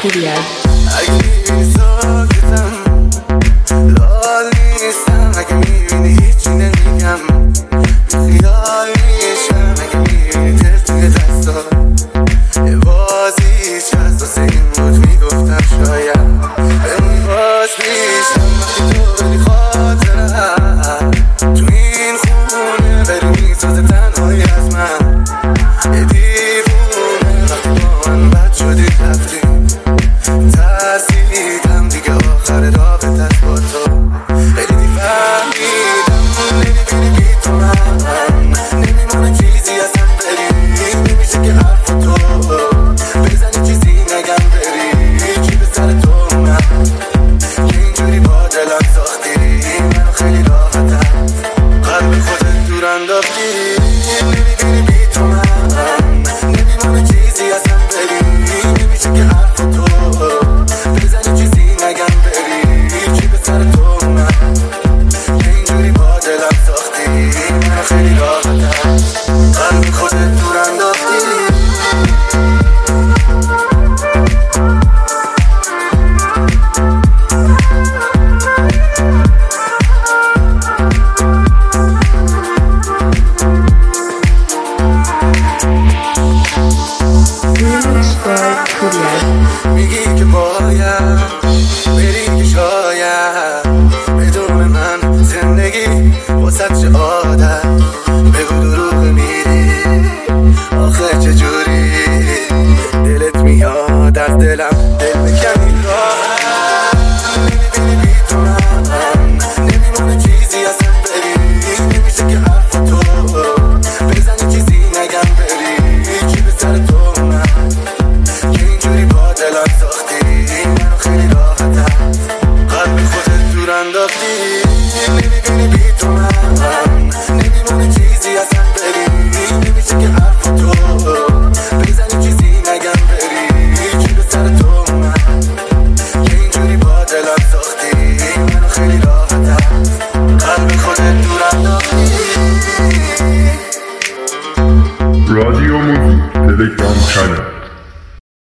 Kuryal. اگه میبینی ساکتم لال نیستم، اگه میبینی هیچی نمیگم خیال میشم، اگه میبینی دل توی دستا یه بازیش هست واسه این بود میگفتم شاید بمونی باز میشم وقتی تو بری خاطرم تو این خونه بری میسازه تنهایی از من یه دیوونه وقتی با من بد شدی رفتی ترسیدم دیگه آخر رابطت از با تو خیلی فهمیدم نمیبینی بی تو من نمیمونه چیزی ازم بری نمیشه که حرف تو بزنی چیزی نگم بری چی به سر تو من که اینجوری با دلم ساختی منو خیلی راحتم قلب خودت دور انداختی نمیبینی بی تو من نمیمونه چیزی ازم بری نمیشه که حرف تو بزنی چیزی نگم بری چی به سر تو من که اینجوری با دلم ساختی منو خیلی راحتم قلب خودت دور انداختی Remix by Kuryal. میگی که باید بری که شاید بدون من زندگی واسه چه عادت بگو دروغ میری آخه چجوری دلت میاد از دلم دل بکنی راحت نمیبینی بی تو من نمیمونه چیزی ازم بری نمیشه که حرف تو بزنی چیزی نگم بری چی به سر تو من که اینجوری با دلم ساختی منو خیلی راحتم قلب خودت دور انداختی نمیبینی بی تو من نمیمونه چیزی